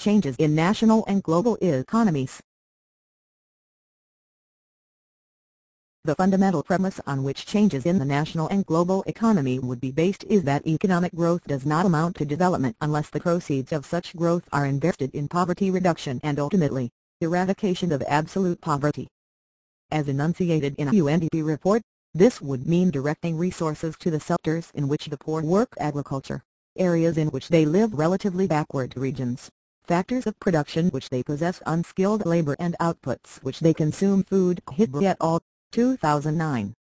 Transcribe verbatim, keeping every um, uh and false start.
changes in national and global economies. The fundamental premise on which changes in the national and global economy would be based is that economic growth does not amount to development unless the proceeds of such growth are invested in poverty reduction and ultimately, eradication of absolute poverty. As enunciated in a U N D P report, this would mean directing resources to the sectors in which the poor work: agriculture, areas in which they live; relatively backward regions, factors of production which they possess unskilled labor; and outputs which they consume: food. Hidbree et al., two thousand nine.